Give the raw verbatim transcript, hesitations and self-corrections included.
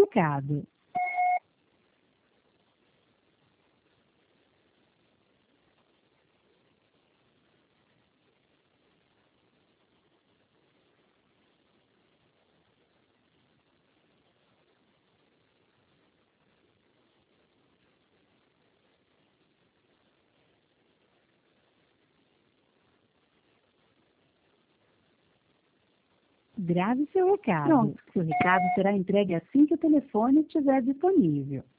recado. Grave seu recado. Pronto, seu recado será entregue assim que o telefone estiver disponível.